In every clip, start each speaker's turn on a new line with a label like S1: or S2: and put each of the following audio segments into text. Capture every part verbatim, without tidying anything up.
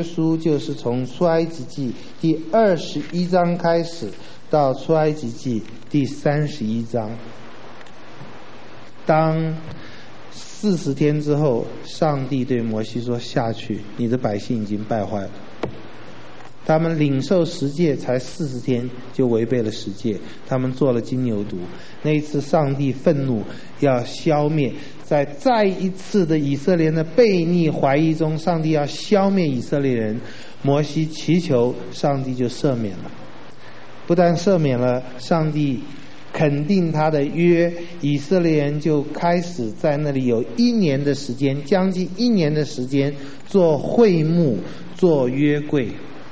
S1: 书就是从出埃及记第二十一章开始，到出埃及记第三十一章。当四十天之后，上帝对摩西说：“下去，你的百姓已经败坏了。”他们领受十诫才四十天就违背了十诫，他们做了金牛犊。那一次上帝愤怒，要消灭，在再一次的以色列人的悖逆怀疑中，上帝要消灭以色列人。摩西祈求，上帝就赦免了。不但赦免了，上帝肯定他的约，以色列人就开始在那里有一年的时间，将近一年的时间做会幕，做约柜。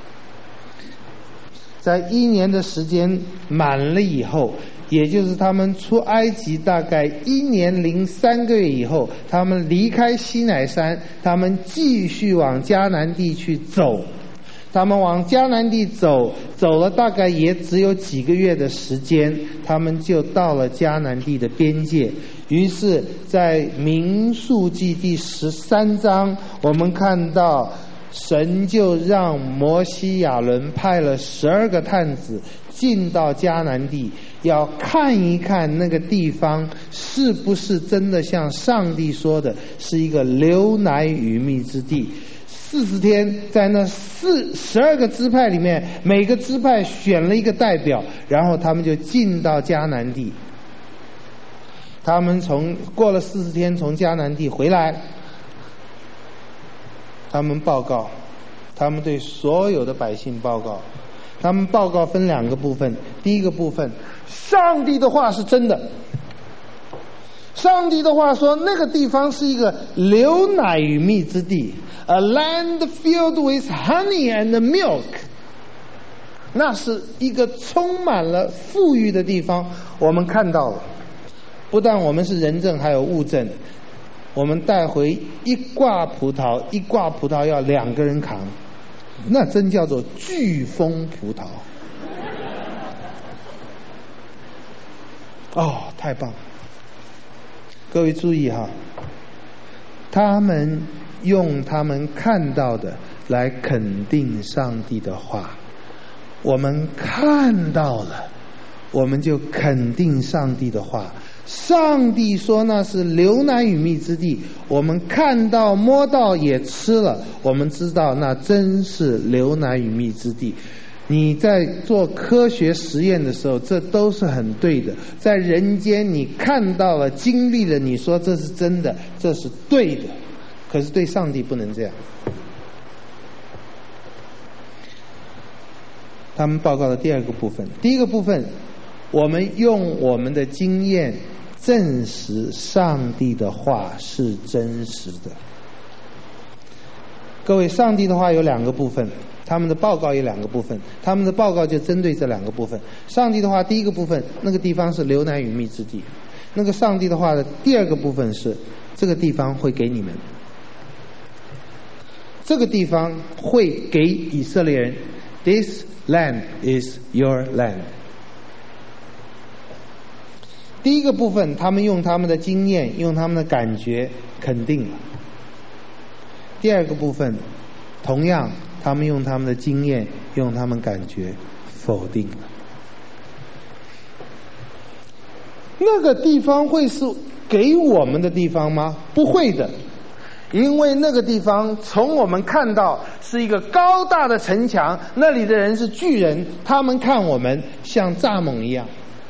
S1: 在一年的时间满了以后，也就是他们出埃及大概一年零三个月以后，他们离开西乃山，他们继续往迦南地去走。他们往迦南地走，走了大概也只有几个月的时间，他们就到了迦南地的边界。于是在民数记第十三章，我们看到神就让摩西亚伦派了十二个探子进到迦南地，要看一看那个地方是不是真的像上帝说的是一个流奶与蜜之地。四十天，在那四十二个支派里面，每个支派选了一个代表，然后他们就进到迦南地。他们从过了四十天从迦南地回来，他们报告，他们对所有的百姓报告。他们报告分两个部分，第一个部分，上帝的话是真的。上帝的话说，那个地方是一个流奶与蜜之地 ，a land filled with honey and milk。那是一个充满了富裕的地方，我们看到了。不但我们是人证，还有物证。我们带回一挂葡萄，一挂葡萄要两个人扛，那真叫做飓风葡萄。哦，太棒了！各位注意哈，他们用他们看到的来肯定上帝的话。我们看到了，我们就肯定上帝的话。上帝说那是流奶与蜜之地，我们看到摸到也吃了，我们知道那真是流奶与蜜之地。你在做科学实验的时候，这都是很对的。在人间你看到了经历了，你说这是真的，这是对的。可是对上帝不能这样。他们报告的第二个部分，第一个部分，我们用我们的经验证实上帝的话是真实的。各位，上帝的话有两个部分，他们的报告有两个部分，他们的报告就针对这两个部分。上帝的话第一个部分，那个地方是流奶与蜜之地。那个上帝的话的第二个部分是，这个地方会给你们，这个地方会给以色列人。 This land is your land。 第一个部分，他们用他们的经验，用他们的感觉肯定了。第二个部分，同样他们用他们的经验，用他们感觉否定了。那个地方会是给我们的地方吗？不会的。因为那个地方从我们看到是一个高大的城墙，那里的人是巨人，他们看我们像蚱蜢一样。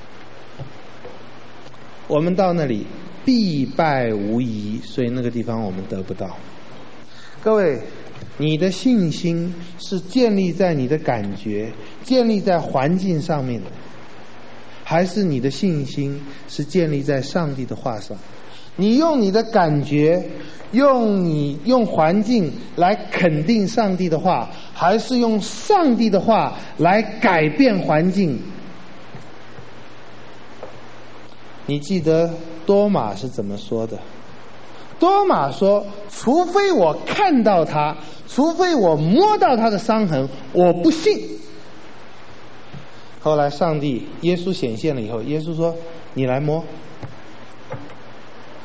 S1: 我们到那里必败无疑，所以那个地方我们得不到。各位，你的信心是建立在你的感觉，建立在环境上面的，还是你的信心是建立在上帝的话上？你用你的感觉，用你用环境来肯定上帝的话，还是用上帝的话来改变环境？你记得多马是怎么说的？多马说，除非我看到他，除非我摸到他的伤痕，我不信。后来上帝耶稣显现了以后，耶稣说，你来摸。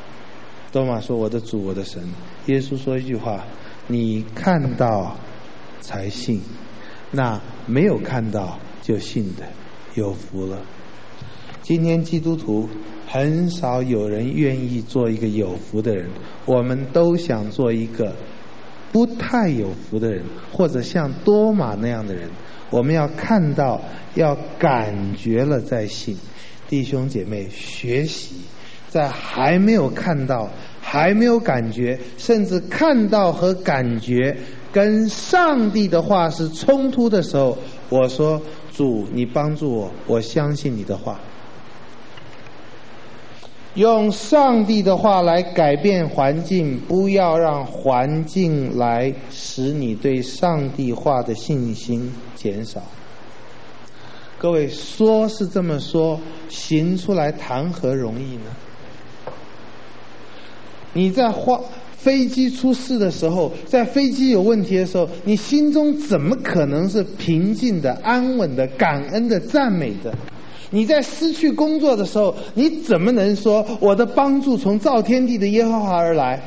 S1: 多马说，我的主，我的神。耶稣说一句话，你看到才信，那没有看到就信的有福了。今天基督徒很少有人愿意做一个有福的人，我们都想做一个不太有福的人，或者像多马那样的人。我们要看到，要感觉了再信。弟兄姐妹，学习在还没有看到，还没有感觉，甚至看到和感觉跟上帝的话是冲突的时候，我说主，你帮助我，我相信你的话。用上帝的话来改变环境，不要让环境来使你对上帝话的信心减少。各位，说是这么说，行出来谈何容易呢？你在花飞机出事的时候，在飞机有问题的时候，你心中怎么可能是平静的、安稳的、感恩的、赞美的？你在失去工作的时候，你怎么能说我的帮助从造天地的耶和华而来？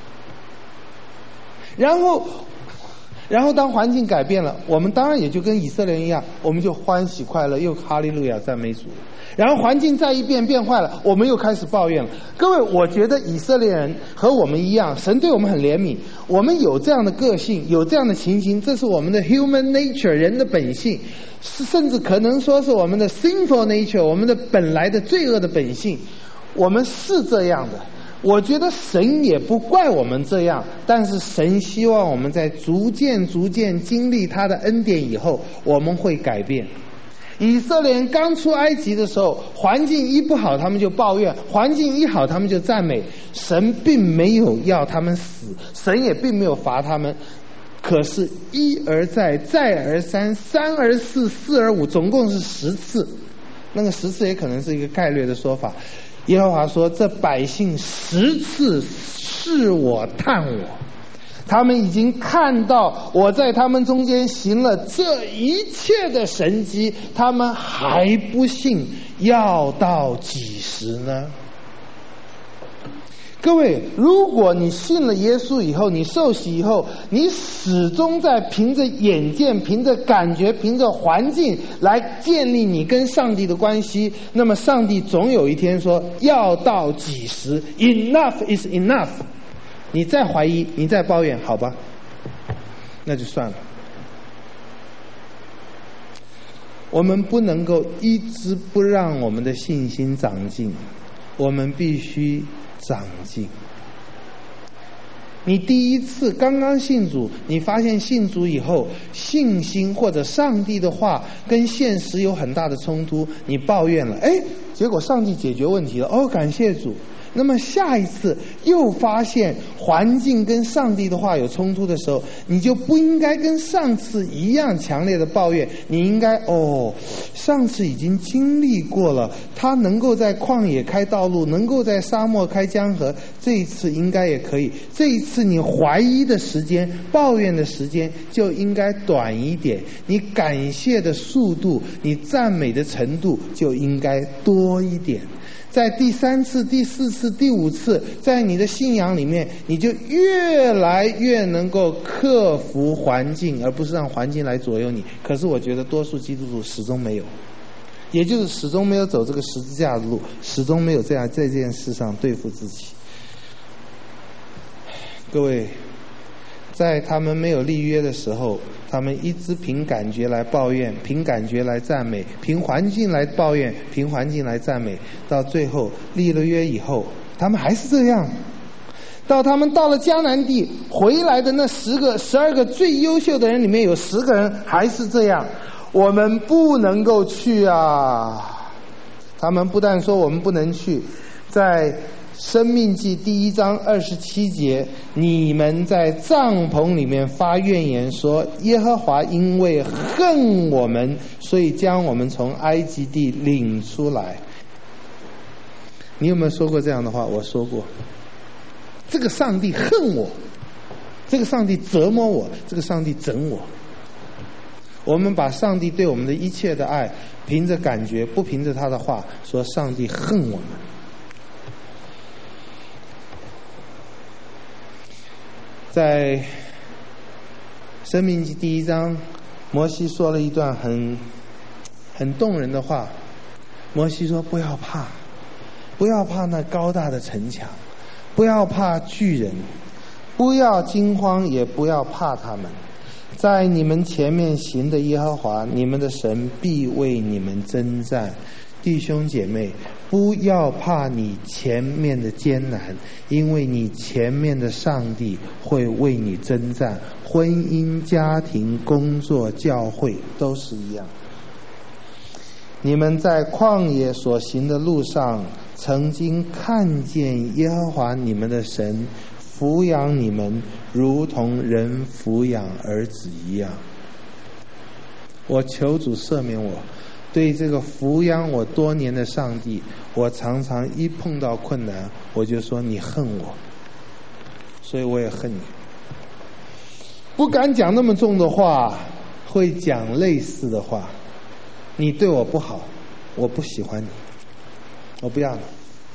S1: 然后然后当环境改变了，我们当然也就跟以色列人一样，我们就欢喜快乐，又哈利路亚赞美主。然后环境再一变变坏了，我们又开始抱怨了。各位，我觉得以色列人和我们一样，神对我们很怜悯，我们有这样的个性，有这样的情形，这是我们的 human nature 人的本性，甚至可能说是我们的 sinful nature 我们的本来的罪恶的本性，我们是这样的。我觉得神也不怪我们这样，但是神希望我们在逐渐逐渐经历他的恩典以后，我们会改变。以色列人刚出埃及的时候，环境一不好他们就抱怨，环境一好他们就赞美。神并没有要他们死，神也并没有罚他们，可是一而再，再而三，三而四，四而五，总共是十次。那个十次也可能是一个概略的说法。耶和华说，这百姓十次试我探我，他们已经看到我在他们中间行了这一切的神迹，他们还不信，要到几时呢？各位，如果你信了耶稣以后，你受洗以后，你始终在凭着眼见、凭着感觉、凭着环境来建立你跟上帝的关系，那么上帝总有一天说，要到几时 Enough is enough。 你再怀疑，你再抱怨，好吧，那就算了。我们不能够一直不让我们的信心长进，我们必须长进。你第一次刚刚信主，你发现信主以后，信心或者上帝的话跟现实有很大的冲突，你抱怨了，哎，结果上帝解决问题了，哦，感谢主。那么下一次又发现环境跟上帝的话有冲突的时候，你就不应该跟上次一样强烈的抱怨，你应该哦，上次已经经历过了，他能够在旷野开道路，能够在沙漠开江河，这一次应该也可以。这一次你怀疑的时间、抱怨的时间就应该短一点，你感谢的速度、你赞美的程度就应该多一点。在第三次、第四次、第五次，在你的信仰里面，你就越来越能够克服环境，而不是让环境来左右你。可是我觉得多数基督徒始终没有，也就是始终没有走这个十字架的路，始终没有这样在这件事上对付自己。各位，在他们没有立约的时候，他们一直凭感觉来抱怨，凭感觉来赞美，凭环境来抱怨，凭环境来赞美，到最后立了约以后，他们还是这样。到他们到了迦南地回来的那十个、十二个最优秀的人里面，有十个人还是这样。我们不能够去啊！他们不但说我们不能去，在申命记第一章二十七节，你们在帐篷里面发怨言说，耶和华因为恨我们，所以将我们从埃及地领出来。你有没有说过这样的话？我说过。这个上帝恨我，这个上帝折磨我，这个上帝整我。我们把上帝对我们的一切的爱凭着感觉，不凭着他的话，说上帝恨我们。在申命记第一章，摩西说了一段很很动人的话。摩西说：不要怕，不要怕那高大的城墙，不要怕巨人，不要惊慌，也不要怕他们。在你们前面行的耶和华你们的神必为你们征战。弟兄姐妹，不要怕你前面的艰难，因为你前面的上帝会为你征战。婚姻、家庭、工作、教会都是一样。你们在旷野所行的路上，曾经看见耶和华你们的神抚养你们，如同人抚养儿子一样。我求主赦免我，对这个抚养我多年的上帝，我常常一碰到困难，我就说你恨我，所以我也恨你。不敢讲那么重的话，会讲类似的话。你对我不好，我不喜欢你，我不要你。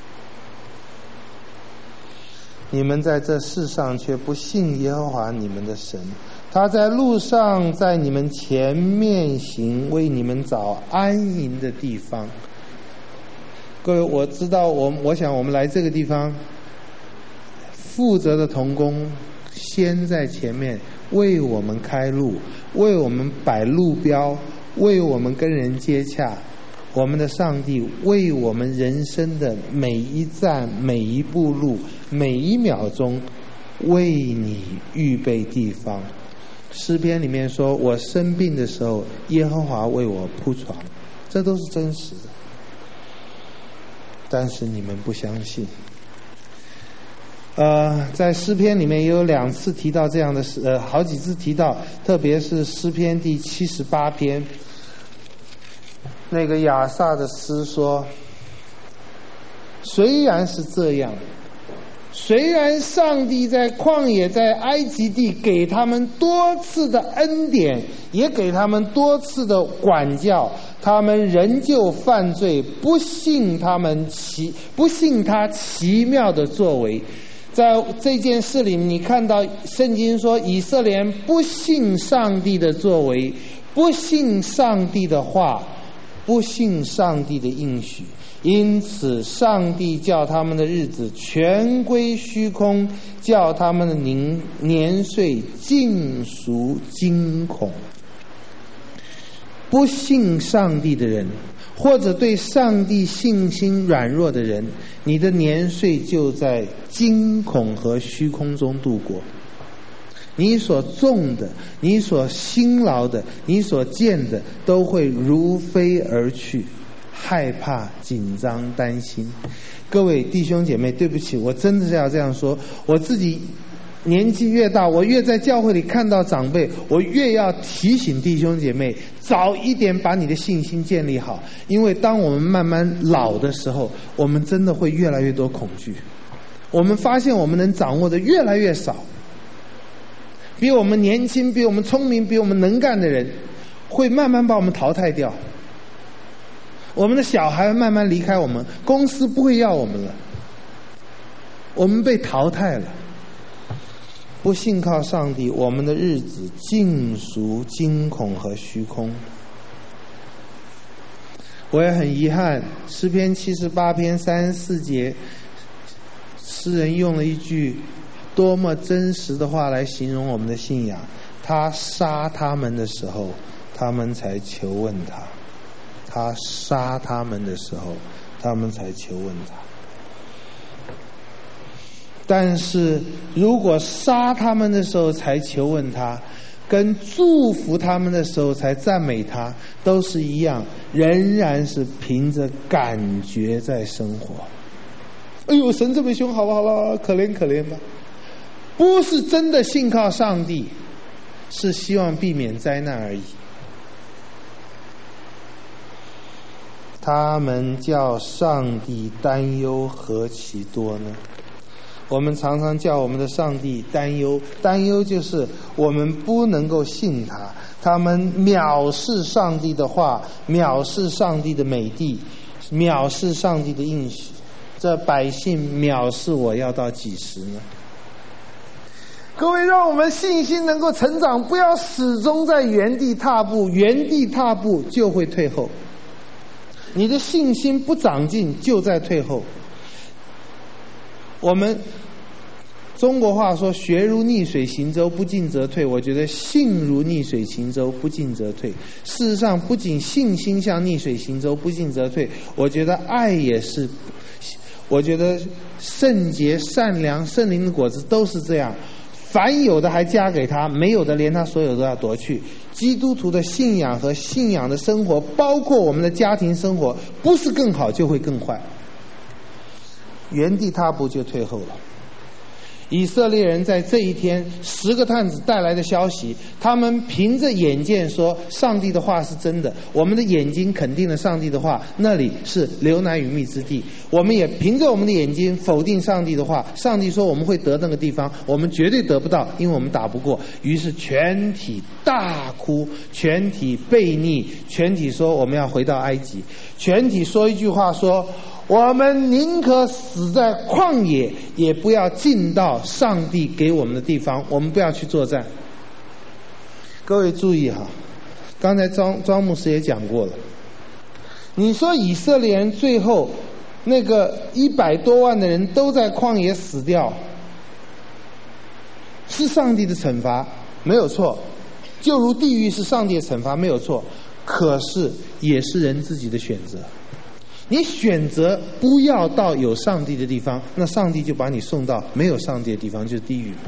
S1: 你们在这世上却不信耶和华你们的神，他在路上在你们前面行，为你们找安营的地方。各位，我知道我我想我们来这个地方，负责的同工先在前面为我们开路，为我们摆路标，为我们跟人接洽。我们的上帝为我们人生的每一站、每一步路、每一秒钟为你预备地方。诗篇里面说，我生病的时候，耶和华为我铺床，这都是真实的。但是你们不相信。呃，在诗篇里面也有两次提到这样的事，呃，好几次提到，特别是诗篇第七十八篇。那个亚萨的诗说，虽然是这样，虽然上帝在旷野在埃及地给他们多次的恩典，也给他们多次的管教，他们仍旧犯罪，不信他们奇不信他奇妙的作为。在这件事里，你看到圣经说，以色列人不信上帝的作为，不信上帝的话，不信上帝的应许，因此上帝叫他们的日子全归虚空，叫他们的年年岁尽属惊恐。不信上帝的人，或者对上帝信心软弱的人，你的年岁就在惊恐和虚空中度过。你所种的，你所辛劳的，你所见的，都会如飞而去，害怕、紧张、担心。各位弟兄姐妹，对不起，我真的是要这样说，我自己年纪越大，我越在教会里看到长辈，我越要提醒弟兄姐妹，早一点把你的信心建立好。因为当我们慢慢老的时候，我们真的会越来越多恐惧，我们发现我们能掌握的越来越少。比我们年轻、比我们聪明、比我们能干的人，会慢慢把我们淘汰掉。我们的小孩慢慢离开我们，公司不会要我们了，我们被淘汰了。不信靠上帝，我们的日子尽属惊恐和虚空。我也很遗憾，诗篇七十八篇三十四节，诗人用了一句多么真实的话来形容我们的信仰。他杀他们的时候，他们才求问他；他杀他们的时候，他们才求问他。但是如果杀他们的时候才求问他，跟祝福他们的时候才赞美他，都是一样，仍然是凭着感觉在生活。哎呦，神这么凶，好了好了，可怜可怜吧。不是真的信靠上帝，是希望避免灾难而已。他们叫上帝担忧何其多呢？我们常常叫我们的上帝担忧，担忧就是我们不能够信他。他们藐视上帝的话，藐视上帝的美地，藐视上帝的应许。这百姓藐视我要到几时呢？ 各位，让我们信心能够成长，不要始终在原地踏步，原地踏步就会退后。你的信心不长进，就在退后。我们中国话说学如逆水行舟，不进则退。我觉得信如逆水行舟，不进则退。事实上，不仅信心像逆水行舟，不进则退，我觉得爱也是，我觉得圣洁、善良、圣灵的果子都是这样。凡有的还加给他，没有的连他所有都要夺去。基督徒的信仰和信仰的生活，包括我们的家庭生活，不是更好就会更坏。原地踏步就退后了。以色列人在这一天，十个探子带来的消息，他们凭着眼见说上帝的话是真的，我们的眼睛肯定了上帝的话，那里是流奶与蜜之地。我们也凭着我们的眼睛否定上帝的话，上帝说我们会得那个地方，我们绝对得不到，因为我们打不过。于是全体大哭，全体悖逆，全体说我们要回到埃及，全体说一句话说，我们宁可死在旷野，也不要进到上帝给我们的地方，我们不要去作战。各位注意哈，刚才庄庄牧师也讲过了，你说以色列人最后那个一百多万的人都在旷野死掉，是上帝的惩罚，没有错，就如地狱是上帝的惩罚，没有错，可是也是人自己的选择。你选择不要到有上帝的地方，那上帝就把你送到没有上帝的地方，就是地狱。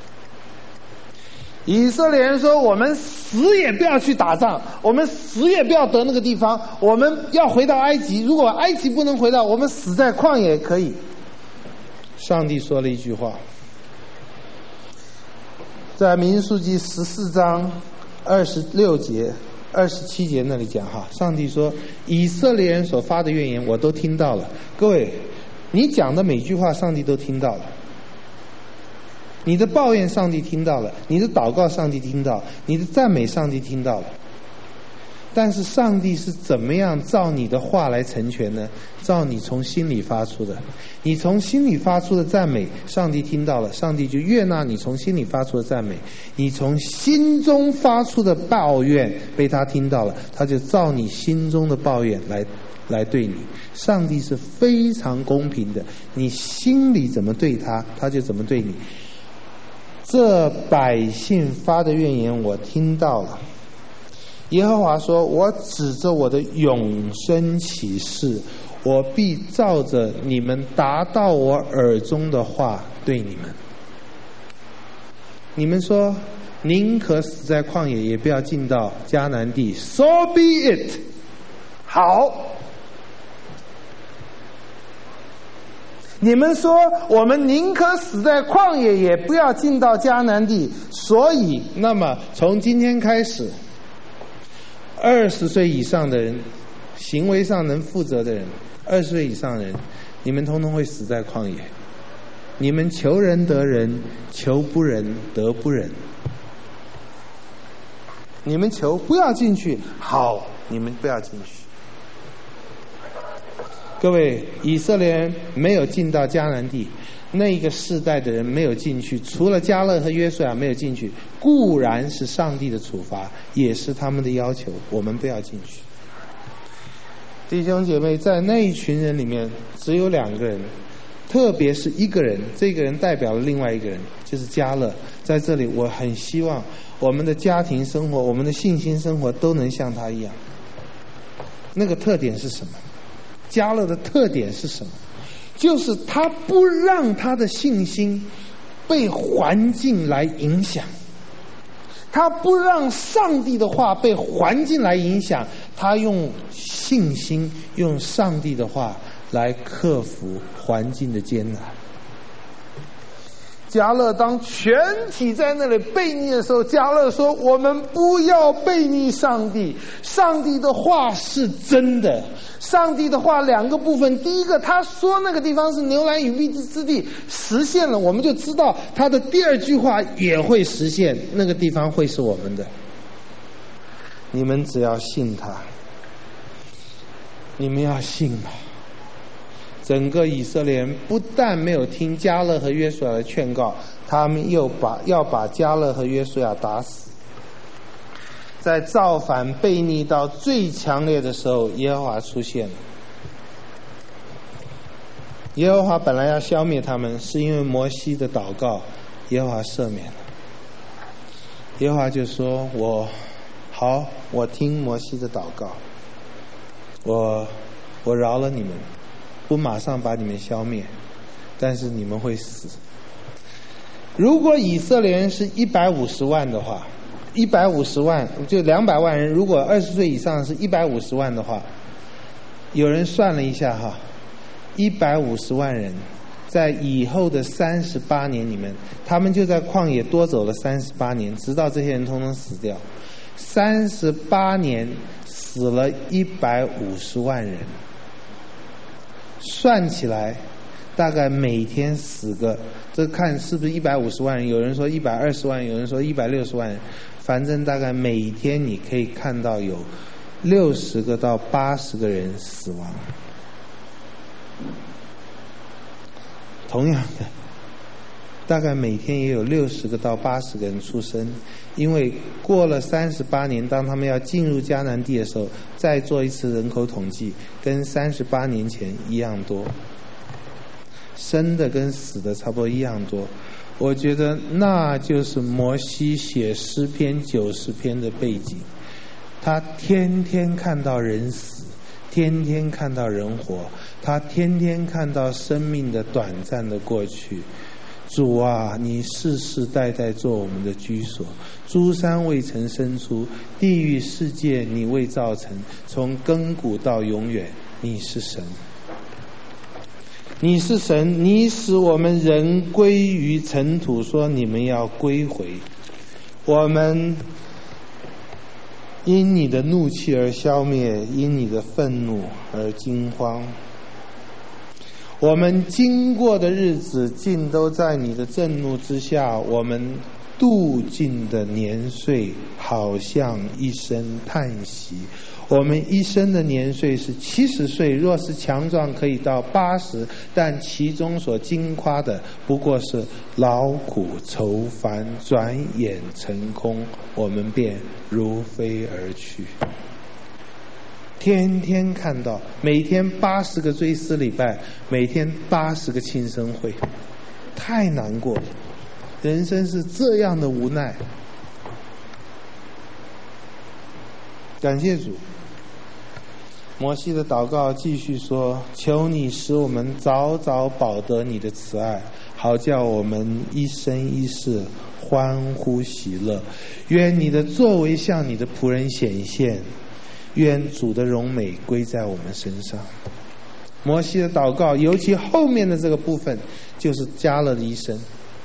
S1: 以色列人说我们死也不要去打仗，我们死也不要得那个地方，我们要回到埃及，如果埃及不能回到，我们死在旷野也可以。上帝说了一句话，在民数记十四章二十六节二十七节那里讲哈，上帝说以色列人所发的怨言我都听到了。各位，你讲的每句话上帝都听到了，你的抱怨上帝听到了，你的祷告上帝听到，你的赞美上帝听到了。但是上帝是怎么样照你的话来成全呢？照你从心里发出的，你从心里发出的赞美上帝听到了，上帝就悦纳你从心里发出的赞美。你从心中发出的抱怨被他听到了，他就照你心中的抱怨来来对你。上帝是非常公平的，你心里怎么对他，他就怎么对你。这百姓发的怨言我听到了，耶和华说，我指着我的永生起誓，我必照着你们达到我耳中的话对你们。你们说宁可死在旷野，也不要进到迦南地， so be it。 好，你们说我们宁可死在旷野，也不要进到迦南地，所以那么从今天开始，二十岁以上的人，行为上能负责的人，二十岁以上的人，你们通通会死在旷野。你们求人得人，求不人得不人。你们求不要进去，好，你们不要进去。各位，以色列人没有进到迦南地，那个世代的人没有进去，除了迦勒和约书亚没有进去，固然是上帝的处罚，也是他们的要求，我们不要进去。弟兄姐妹，在那一群人里面只有两个人，特别是一个人，这个人代表了另外一个人，就是迦勒。在这里我很希望我们的家庭生活，我们的信心生活都能像他一样。那个特点是什么？迦勒的特点是什么？就是他不让他的信心被环境来影响，他不让上帝的话被环境来影响，他用信心，用上帝的话来克服环境的艰难。迦勒当全体在那里悖逆的时候，迦勒说，我们不要悖逆上帝，上帝的话是真的。上帝的话两个部分，第一个他说那个地方是牛奶与蜜之地，实现了，我们就知道他的第二句话也会实现，那个地方会是我们的。你们只要信他，你们要信吧。整个以色列人不但没有听迦勒和约书亚的劝告， 他们又把要把迦勒和约书亚打死。在造反悖逆到最强烈的时候，耶和华出现了。耶和华本来要消灭他们，是因为摩西的祷告，耶和华赦免了。耶和华就说：我好，我听摩西的祷告，我我饶了你们，不马上把你们消灭，但是你们会死。如果以色列人是一百五十万的话，一百五十万就两百万人，如果二十岁以上是一百五十万的话，有人算了一下哈，一百五十万人在以后的三十八年里面，他们就在旷野多走了三十八年，直到这些人统统死掉。三十八年死了一百五十万人，算起来大概每天死个，这看是不是一百五十万人？有人说一百二十万人，有人说一百六十万人，反正大概每天你可以看到有六十个到八十个人死亡。同样的，大概每天也有六十个到八十个人出生，因为过了三十八年，当他们要进入迦南地的时候，再做一次人口统计，跟三十八年前一样多，生的跟死的差不多一样多。我觉得那就是摩西写诗篇九十篇的背景，他天天看到人死，天天看到人活，他天天看到生命的短暂的过去。主啊，你世世代代做我们的居所，诸山未曾生出，地狱世界你未造成，从亘古到永远，你是神。你是神，你使我们人归于尘土，说你们要归回。我们因你的怒气而消灭，因你的愤怒而惊慌。我们经过的日子尽都在你的震怒之下，我们度尽的年岁好像一声叹息。我们一生的年岁是七十岁，若是强壮可以到八十，但其中所经夸的不过是劳苦愁烦，转眼成空，我们便如飞而去。天天看到，每天八十个追思礼拜，每天八十个庆生会，太难过了。人生是这样的无奈。感谢主。摩西的祷告继续说：求你使我们早早保得你的慈爱，好叫我们一生一世欢呼喜乐。愿你的作为向你的仆人显现，愿主的荣美归在我们身上。摩西的祷告，尤其后面的这个部分，就是迦勒的一生。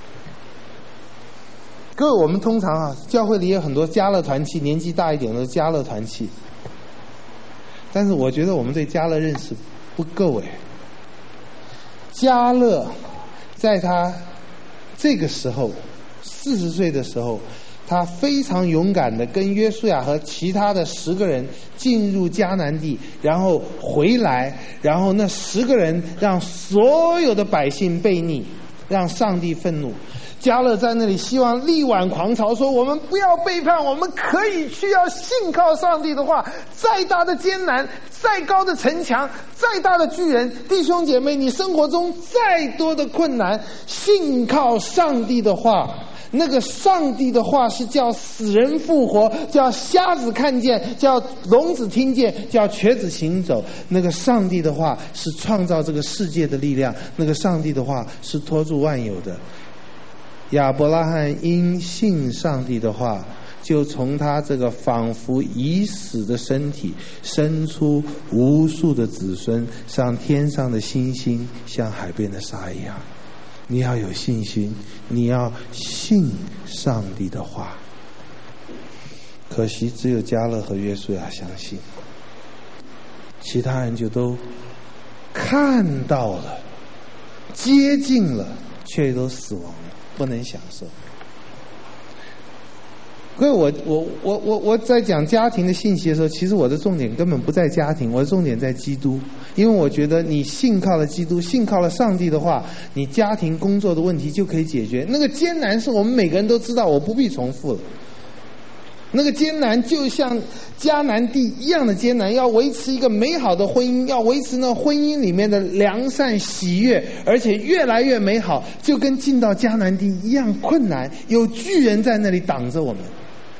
S1: 各位，我们通常啊，教会里有很多迦勒团契，年纪大一点的迦勒团契。但是我觉得我们对迦勒认识不够哎。迦勒在他这个时候四十岁的时候，他非常勇敢的跟约书亚和其他的十个人进入迦南地，然后回来，然后那十个人让所有的百姓悖逆，让上帝愤怒。迦勒在那里希望力挽狂潮，说我们不要背叛，我们可以去，要信靠上帝的话，再大的艰难，再高的城墙，再大的巨人，弟兄姐妹，你生活中再多的困难，信靠上帝的话，那个上帝的话是叫死人复活，叫瞎子看见，叫聋子听见，叫瘸子行走。那个上帝的话是创造这个世界的力量，那个上帝的话是托住万有的。亚伯拉罕因信上帝的话，就从他这个仿佛已死的身体生出无数的子孙，像天上的星星，像海边的沙一样。你要有信心，你要信上帝的话。可惜只有迦勒和约书亚相信，其他人就都看到了，接近了，却都死亡了，不能享受。 所以我我我我我在讲家庭的信息的时候，其实我的重点根本不在家庭，我的重点在基督。因为我觉得你信靠了基督，信靠了上帝的话，你家庭工作的问题就可以解决。那个艰难是我们每个人都知道，我不必重复了。那个艰难就像迦南地一样的艰难，要维持一个美好的婚姻，要维持那婚姻里面的良善喜悦，而且越来越美好，就跟进到迦南地一样困难，有巨人在那里挡着我们。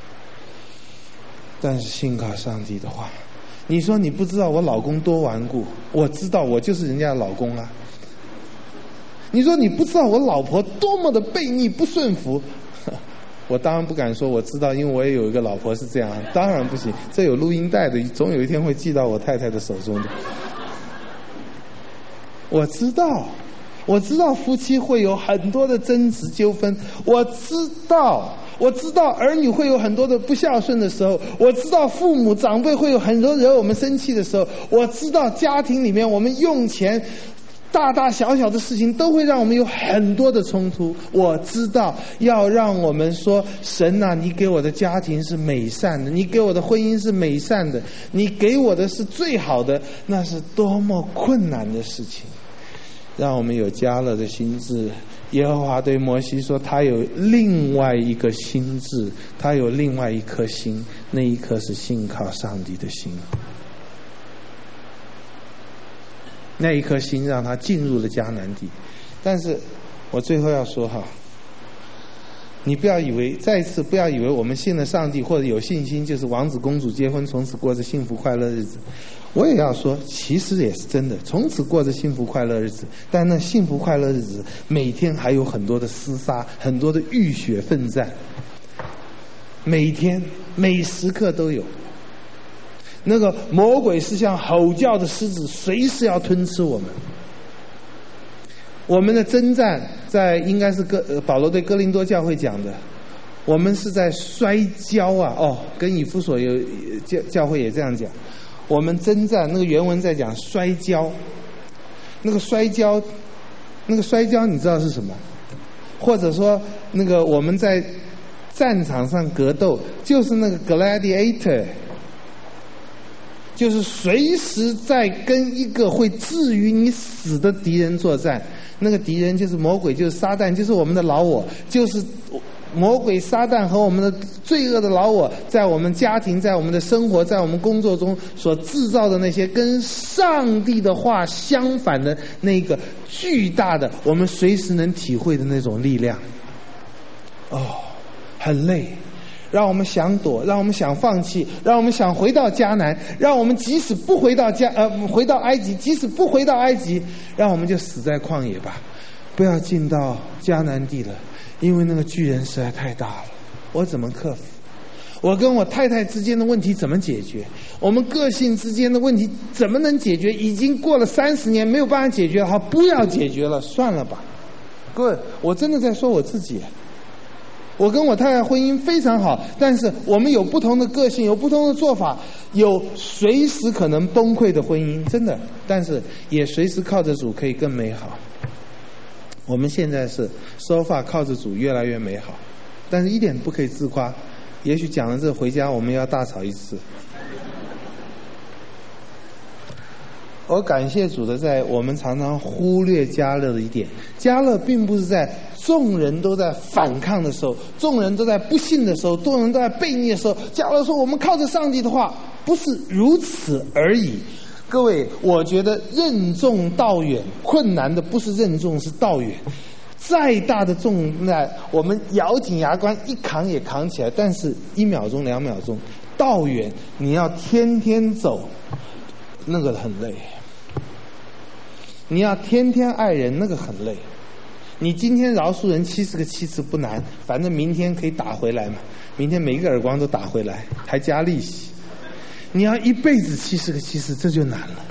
S1: 但是信靠上帝的话，你说你不知道我老公多顽固，我知道，我就是人家的老公啊。你说你不知道我老婆多么的悖逆不顺服，我当然不敢说我知道，因为我也有一个老婆是这样，当然不行，这有录音带的，总有一天会寄到我太太的手中的。我知道，我知道夫妻会有很多的争执纠纷，我知道，我知道儿女会有很多的不孝顺的时候，我知道父母长辈会有很多惹我们生气的时候，我知道家庭里面我们用钱大大小小的事情都会让我们有很多的冲突。我知道要让我们说，神啊，你给我的家庭是美善的，你给我的婚姻是美善的，你给我的是最好的，那是多么困难的事情。让我们有迦勒的心志。耶和华对摩西说，他有另外一个心志，他有另外一颗心，那一颗是信靠上帝的心。那一颗心让他进入了迦南地。但是我最后要说哈，你不要以为，再一次不要以为我们信了上帝或者有信心就是王子公主结婚从此过着幸福快乐日子。我也要说，其实也是真的，从此过着幸福快乐日子，但那幸福快乐日子每天还有很多的厮杀，很多的浴血奋战，每天每时刻都有。那个魔鬼是像吼叫的狮子，随时要吞吃我们。我们的征战在应该是哥保罗对哥林多教会讲的，我们是在摔跤啊，哦，跟以弗所有教教会也这样讲。我们征战，那个原文在讲摔跤，那个摔跤，那个摔跤你知道是什么？或者说那个我们在战场上格斗，就是那个 gladiator， 就是随时在跟一个会置于你死的敌人作战。那个敌人就是魔鬼，就是撒旦，就是我们的老我，就是魔鬼撒旦和我们的罪恶的老我，在我们家庭，在我们的生活，在我们工作中所制造的那些跟上帝的话相反的那个巨大的我们随时能体会的那种力量。哦，很累，让我们想躲，让我们想放弃，让我们想回到迦南，让我们即使不回到迦呃回到埃及，即使不回到埃及，让我们就死在旷野吧，不要进到迦南地了，因为那个巨人实在太大了，我怎么克服？我跟我太太之间的问题怎么解决？我们个性之间的问题怎么能解决？已经过了三十年没有办法解决，好，不要解决了，算了吧。各位，我真的在说我自己。我跟我太太婚姻非常好，但是我们有不同的个性，有不同的做法，有随时可能崩溃的婚姻，真的，但是也随时靠着主可以更美好。我们现在是 so far 靠着主越来越美好，但是一点不可以自夸，也许讲了这回家我们要大吵一次。我感谢主的，在我们常常忽略迦勒的一点，迦勒并不是在众人都在反抗的时候，众人都在不信的时候，众人都在悖逆的时候，迦勒说我们靠着上帝的话，不是如此而已。各位，我觉得任重道远，困难的不是任重，是道远。再大的重担，我们咬紧牙关一扛也扛起来，但是一秒钟两秒钟，道远你要天天走，那个很累。你要天天爱人，那个很累。你今天饶恕人七十个七次不难，反正明天可以打回来嘛，明天每一个耳光都打回来，还加利息。你要一辈子七十个七次，这就难了。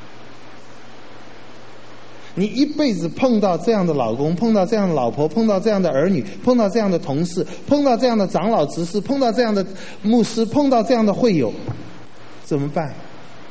S1: 你一辈子碰到这样的老公，碰到这样的老婆，碰到这样的儿女，碰到这样的同事，碰到这样的长老执事，碰到这样的牧师，碰到这样的会友，怎么办？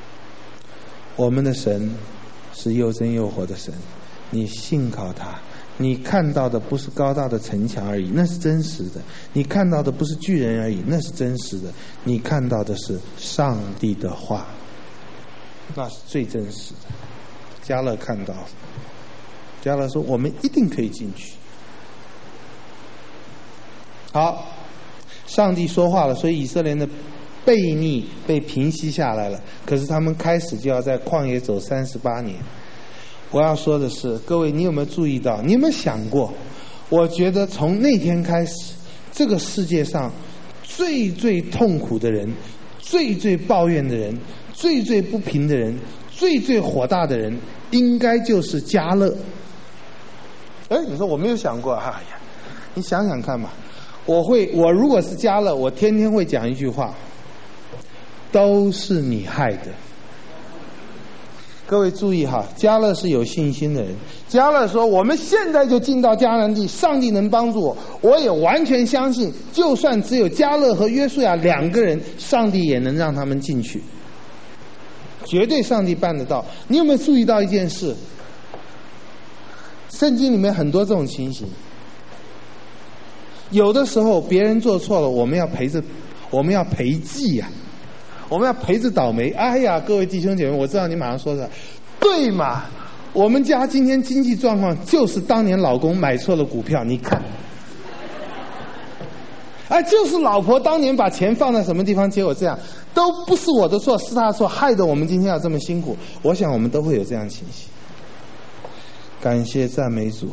S1: 我们的神是又真又活的神，你信靠他， 你看到的不是高大的城墙而已，那是真实的；你看到的不是巨人而已，那是真实的；你看到的是上帝的话，那是最真实的。迦勒看到了，迦勒说：“我们一定可以进去。”好，上帝说话了，所以以色列人的悖逆被平息下来了。可是他们开始就要在旷野走三十八年。我要说的是，各位，你有没有注意到？你有没有想过？我觉得从那天开始，这个世界上最最痛苦的人、最最抱怨的人、最最不平的人、最最火大的人，应该就是迦勒。哎，你说我没有想过，哎呀，你想想看吧。我会，我如果是迦勒，我天天会讲一句话：都是你害的。各位注意哈，迦勒是有信心的人。迦勒说：“我们现在就进到迦南地，上帝能帮助我。我也完全相信，就算只有迦勒和约书亚两个人，上帝也能让他们进去。绝对上帝办得到。”你有没有注意到一件事？圣经里面很多这种情形。有的时候别人做错了，我们要陪着，我们要赔祭呀、啊。我们要陪着倒霉。哎呀，各位弟兄姐妹，我知道你马上说的对嘛？我们家今天经济状况就是当年老公买错了股票，你看，哎，就是老婆当年把钱放在什么地方，结果这样，都不是我的错，是他的错，害得我们今天要这么辛苦。我想我们都会有这样情形。感谢赞美主，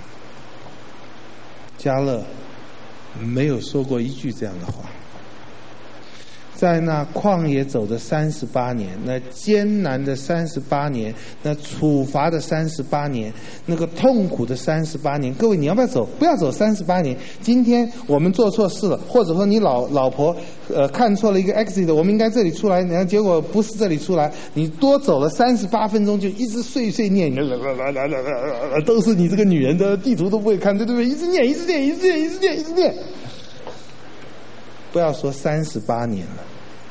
S1: 迦勒没有说过一句这样的话。在那旷野走的三十八年，那艰难的三十八年，那处罚的三十八年，那个痛苦的三十八年，各位你要不要走？不要走三十八年。今天我们做错事了，或者说你老老婆呃看错了一个 exit， 我们应该这里出来，然后结果不是这里出来，你多走了三十八分钟，就一直碎碎念，都是你这个女人的地图都不会看，对不对？一直念，一直念，一直念，一直念，一直念。不要说三十八年了。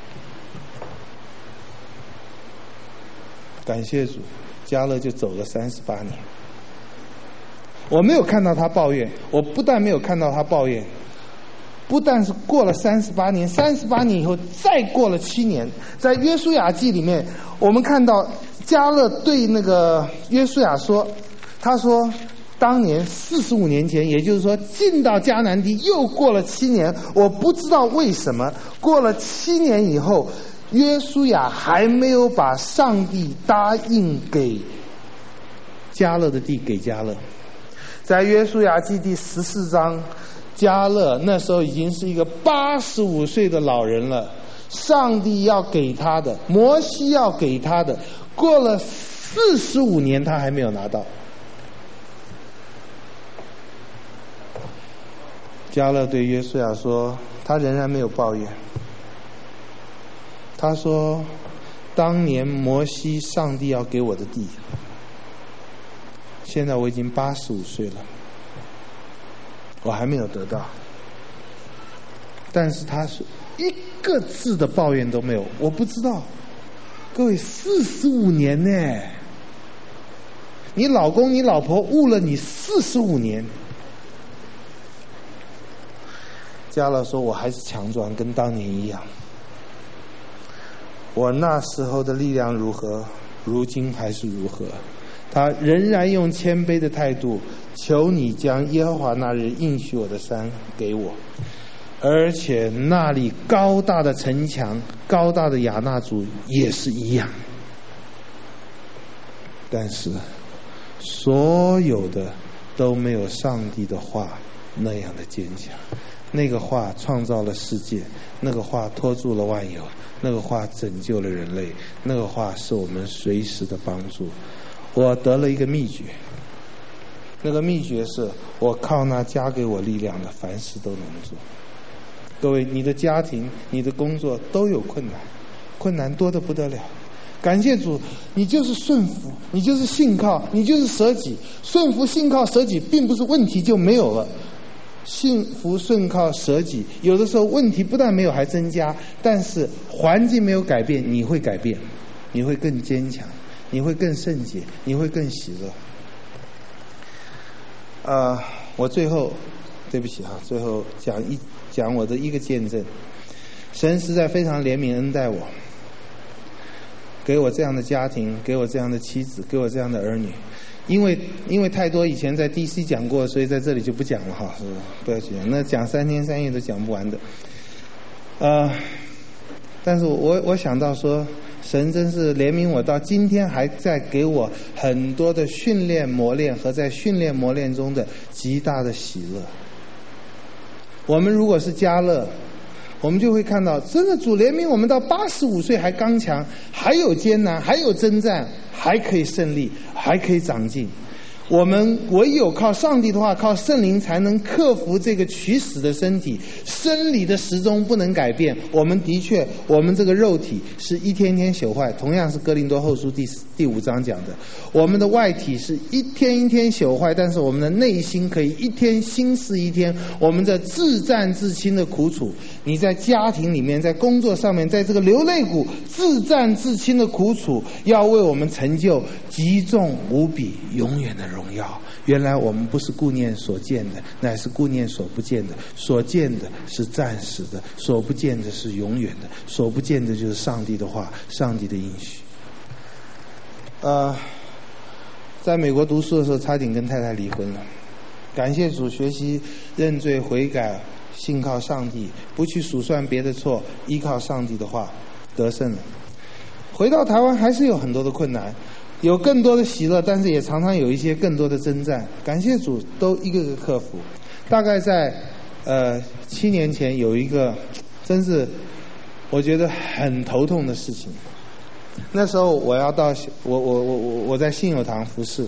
S1: 感谢主，迦勒就走了三十八年。我没有看到他抱怨，我不但没有看到他抱怨，不但是过了三十八年，三十八年以后再过了七年，在约书亚记里面，我们看到迦勒对那个约书亚说，他说当年四十五年前，也就是说进到迦南地又过了七年，我不知道为什么过了七年以后，约书亚还没有把上帝答应给迦勒的地给迦勒。在约书亚记第十四章，迦勒那时候已经是一个八十五岁的老人了，上帝要给他的，摩西要给他的，过了四十五年他还没有拿到。迦勒对约书亚说，他仍然没有抱怨。他说，当年摩西上帝要给我的地，现在我已经八十五岁了，我还没有得到。但是他说一个字的抱怨都没有。我不知道，各位，四十五年呢，你老公你老婆误了你四十五年。迦勒说，我还是强壮，跟当年一样。我那时候的力量如何，如今还是如何。他仍然用谦卑的态度，求你将耶和华那日应许我的山给我，而且那里高大的城墙，高大的亚衲族也是一样。但是所有的都没有上帝的话那样的坚强。那个话创造了世界，那个话托住了万有，那个话拯救了人类，那个话是我们随时的帮助。我得了一个秘诀，那个秘诀是我靠那加给我力量的，凡事都能做。各位，你的家庭你的工作都有困难，困难多得不得了，感谢主，你就是顺服，你就是信靠，你就是舍己。顺服信靠舍己并不是问题就没有了，信服顺靠舍己，有的时候问题不但没有还增加，但是环境没有改变，你会改变，你会更坚强，你会更圣洁，你会更喜乐。 呃，我最后，对不起哈，最后讲一讲我的一个见证。神实在非常怜悯恩待我，给我这样的家庭，给我这样的妻子，给我这样的儿女。因为因为太多以前在 D C 讲过，所以在这里就不讲了哈，不要去讲，那讲三天三夜都讲不完的。呃，但是我我想到说，神真是怜悯我，到今天还在给我很多的训练磨练和在训练磨练中的极大的喜乐。我们如果是家乐，我们就会看到，真的主怜悯我们到八十五岁还刚强，还有艰难，还有征战，还可以胜利，还可以长进。我们唯有靠上帝的话，靠圣灵才能克服这个取死的身体，生理的时钟不能改变。我们的确，我们这个肉体是一天天朽坏，同样是哥林多后书第第五章讲的。我们的外体是一天一天朽坏，但是我们的内心可以一天新似一天。我们的自战自亲的苦楚，你在家庭里面，在工作上面，在这个流泪谷自战自亲的苦楚，要为我们成就极重无比永远的荣耀。原来我们不是顾念所见的，乃是顾念所不见的。所见的是暂时的，所不见的是永远的。所不见的就是上帝的话，上帝的应许。呃，在美国读书的时候，差点跟太太离婚了。感谢主，学习认罪悔改，信靠上帝，不去数算别的错，依靠上帝的话，得胜了。回到台湾还是有很多的困难，有更多的喜乐，但是也常常有一些更多的征战。感谢主，都一个个克服。大概在呃七年前，有一个真是我觉得很头痛的事情。那时候我要到我我我我我在信友堂服侍，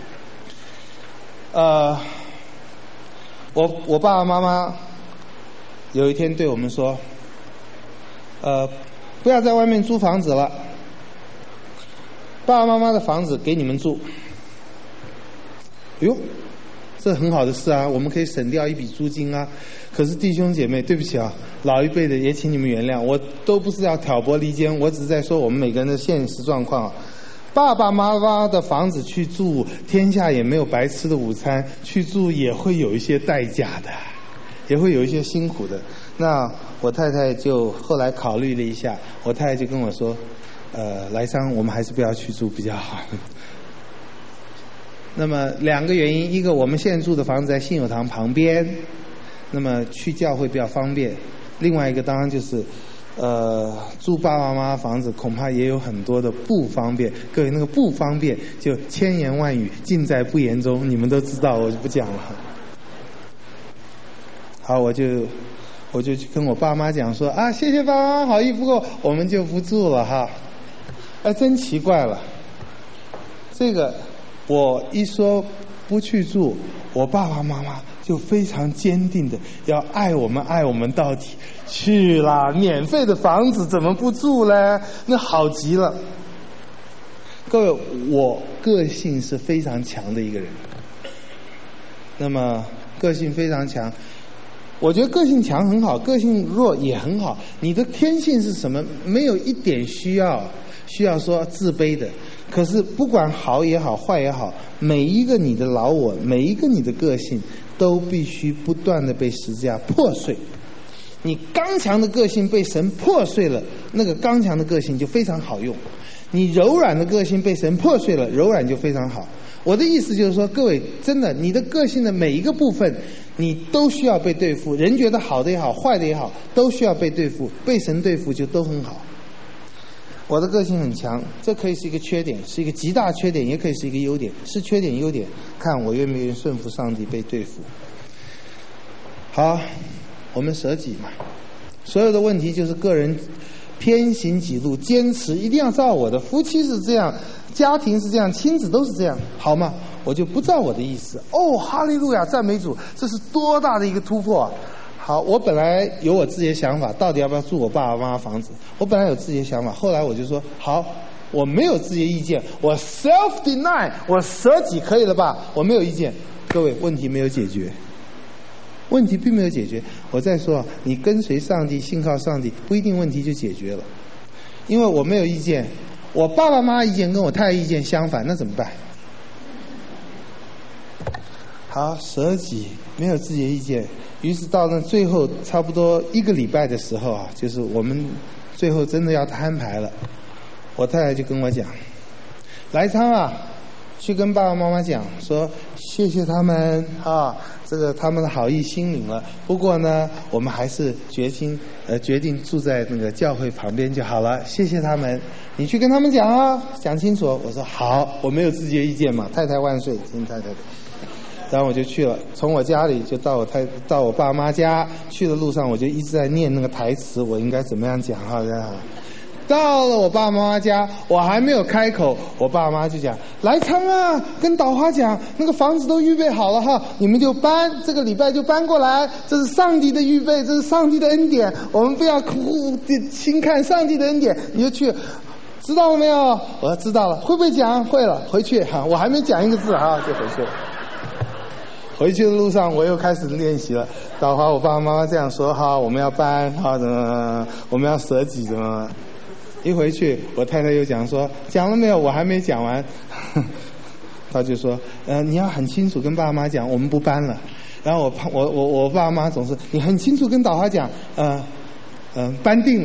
S1: 呃，我我爸爸妈妈有一天对我们说，呃，不要在外面租房子了，爸爸妈妈的房子给你们住。哟，这很好的事啊，我们可以省掉一笔租金啊。可是弟兄姐妹，对不起啊，老一辈的也请你们原谅，我都不是要挑拨离间，我只是在说我们每个人的现实状况啊。爸爸妈妈的房子去住，天下也没有白吃的午餐，去住也会有一些代价的，也会有一些辛苦的。那我太太就后来考虑了一下，我太太就跟我说，呃，来商我们还是不要去住比较好。那么两个原因，一个我们现在住的房子在信友堂旁边，那么去教会比较方便；另外一个当然就是，呃，住爸爸妈妈房子恐怕也有很多的不方便。各位那个不方便就千言万语尽在不言中，你们都知道，我就不讲了。好，我就我就去跟我爸妈讲说啊，谢谢爸妈好意，不过我们就不住了哈。哎，真奇怪了，这个。我一说不去住，我爸爸妈妈就非常坚定的要爱我们，爱我们到底。去啦，免费的房子怎么不住呢？那好极了。各位，我个性是非常强的一个人。那么个性非常强，我觉得个性强很好，个性弱也很好。你的天性是什么？没有一点需要需要说自卑的。可是不管好也好，坏也好，每一个你的老我，每一个你的个性，都必须不断的被十字架破碎。你刚强的个性被神破碎了，那个刚强的个性就非常好用。你柔软的个性被神破碎了，柔软就非常好。我的意思就是说，各位真的，你的个性的每一个部分，你都需要被对付。人觉得好的也好，坏的也好，都需要被对付。被神对付就都很好。我的个性很强，这可以是一个缺点，是一个极大缺点，也可以是一个优点。是缺点优点，看我愿不愿意顺服上帝被对付。好，我们舍己嘛，所有的问题就是个人偏行己路，坚持一定要照我的。夫妻是这样，家庭是这样，亲子都是这样，好吗？我就不照我的意思。哦，哈利路亚，赞美主，这是多大的一个突破啊！好，我本来有我自己的想法，到底要不要住我爸爸妈妈房子？我本来有自己的想法，后来我就说，好，我没有自己的意见，我 self deny， 我舍己可以了吧？我没有意见。各位，问题没有解决，问题并没有解决。我再说，你跟随上帝，信靠上帝，不一定问题就解决了。因为我没有意见，我爸爸妈妈意见跟我太太意见相反，那怎么办？ 好，舍己，没有自己的意见。于是到那最后差不多一个礼拜的时候啊，就是我们最后真的要摊牌了，我太太就跟我讲，来昌啊，去跟爸爸妈妈讲说谢谢他们啊，这个他们的好意心领了。不过呢，我们还是决心呃决定住在那个教会旁边就好了。谢谢他们，你去跟他们讲啊，讲清楚。我说好，我没有自己的意见嘛，太太万岁，听太太的。然后我就去了，从我家里就到我太到我爸妈家，去的路上我就一直在念那个台词，我应该怎么样讲哈这样。到了我爸妈妈家，我还没有开口，我爸妈就讲，来昌啊，跟岛花讲，那个房子都预备好了哈，你们就搬，这个礼拜就搬过来，这是上帝的预备，这是上帝的恩典，我们不要苦轻看上帝的恩典，你就去，知道了没有？我说知道了，会不会讲？会了，回去哈，我还没讲一个字哈，就回去了。回去的路上，我又开始练习了。岛华，我爸爸妈妈这样说哈，我们要搬哈，怎么我们要舍己怎么？一回去，我太太又讲说，讲了没有？我还没讲完。他就说，呃，你要很清楚跟爸爸妈妈讲，我们不搬了。然后我我我我爸妈总是，你很清楚跟岛华讲，呃，嗯、呃，搬定了。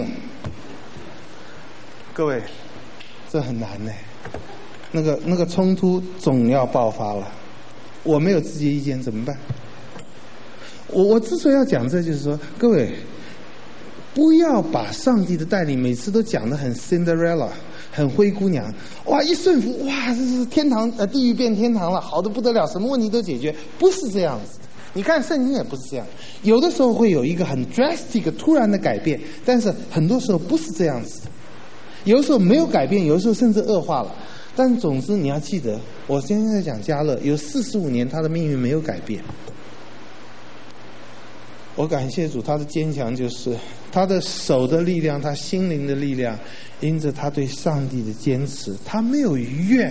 S1: 各位，这很难呢。那个那个冲突总要爆发了。我没有自己的意见怎么办？我我之所以要讲这，就是说，各位不要把上帝的带领每次都讲得很 Cinderella， 很灰姑娘，哇一顺服，哇这是天堂呃地狱变天堂了，好的不得了，什么问题都解决，不是这样子的。你看圣经也不是这样，有的时候会有一个很 drastic 突然的改变，但是很多时候不是这样子的，有的时候没有改变，有的时候甚至恶化了。但总之你要记得，我现在在讲迦勒，有四十五年他的命运没有改变。我感谢主，他的坚强就是他的手的力量，他心灵的力量，因着他对上帝的坚持，他没有怨，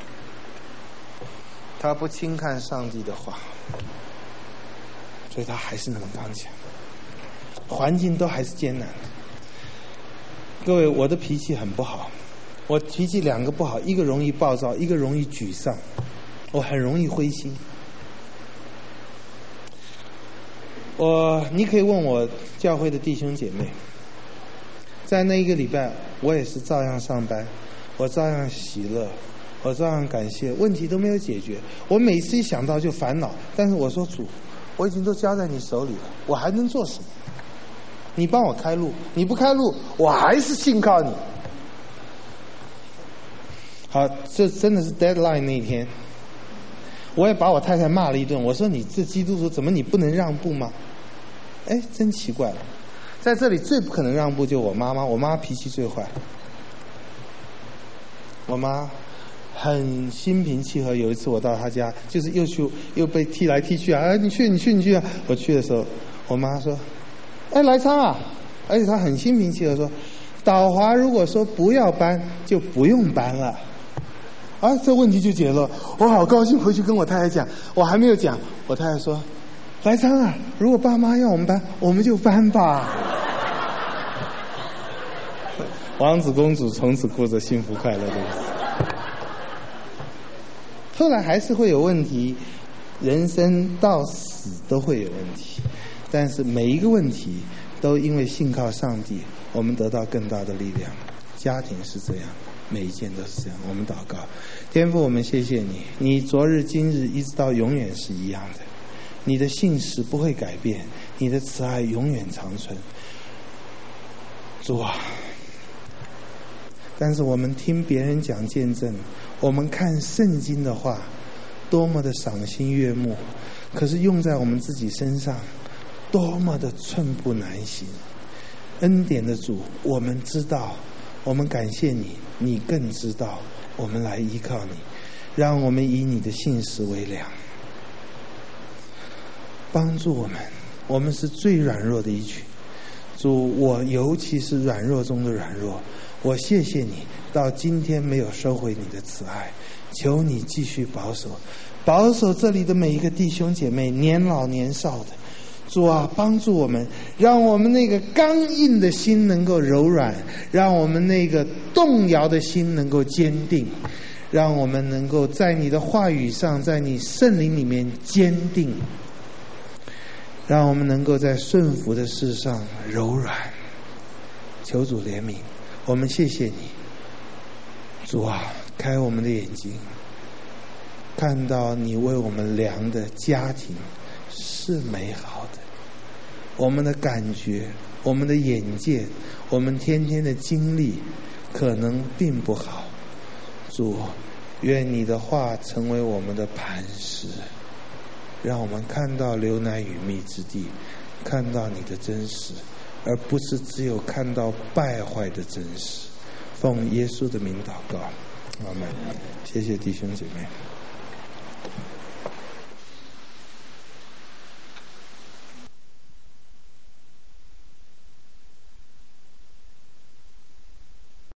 S1: 他不轻看上帝的话，所以他还是能刚强，环境都还是艰难的。各位，我的脾气很不好，我脾气两个不好，一个容易暴躁，一个容易沮丧，我很容易灰心。我，你可以问我教会的弟兄姐妹，在那一个礼拜，我也是照样上班，我照样喜乐，我照样感谢，问题都没有解决。我每次一想到就烦恼，但是我说主，我已经都交在你手里了，我还能做什么？你帮我开路，你不开路，我还是信靠你。好，这真的是 deadline 那一天，我也把我太太骂了一顿。我说你这基督徒怎么你不能让步吗？哎，真奇怪了，在这里最不可能让步就我妈妈，我妈脾气最坏。我妈很心平气和，有一次我到她家，就是又去又被踢来踢去啊，哎你去你去你去啊！我去的时候，我妈说，哎来昌啊，而且她很心平气和说，岛华如果说不要搬就不用搬了。啊，这问题就解了，我好高兴，回去跟我太太讲，我还没有讲，我太太说，来昌啊，如果爸妈要我们搬，我们就搬吧。王子公主从此过着幸福快乐的日子。后来还是会有问题，人生到死都会有问题，但是每一个问题都因为信靠上帝，我们得到更大的力量。家庭是这样，每一件都是这样。我们祷告，天父，我们谢谢你，你昨日今日一直到永远是一样的，你的信实不会改变，你的慈爱永远长存。主啊，但是我们听别人讲见证，我们看圣经的话多么的赏心悦目，可是用在我们自己身上多么的寸步难行。恩典的主，我们知道，我们感谢你，你更知道，我们来依靠你，让我们以你的信实为粮，帮助我们。我们是最软弱的一群，主，我尤其是软弱中的软弱，我谢谢你到今天没有收回你的慈爱，求你继续保守保守这里的每一个弟兄姐妹，年老年少的。主啊，帮助我们，让我们那个刚硬的心能够柔软，让我们那个动摇的心能够坚定， 让我们能够在你的话语上，在你圣灵里面坚定，让我们能够在顺服的事上柔软。求主怜悯，我们谢谢你，主啊，开我们的眼睛，看到你为我们量的家庭是美好的，我们的感觉，我们的眼界，我们天天的经历可能并不好。主，愿你的话成为我们的磐石，让我们看到流奶与蜜之地，看到你的真实，而不是只有看到败坏的真实。奉耶稣的名祷告，阿们。谢谢弟兄姐妹。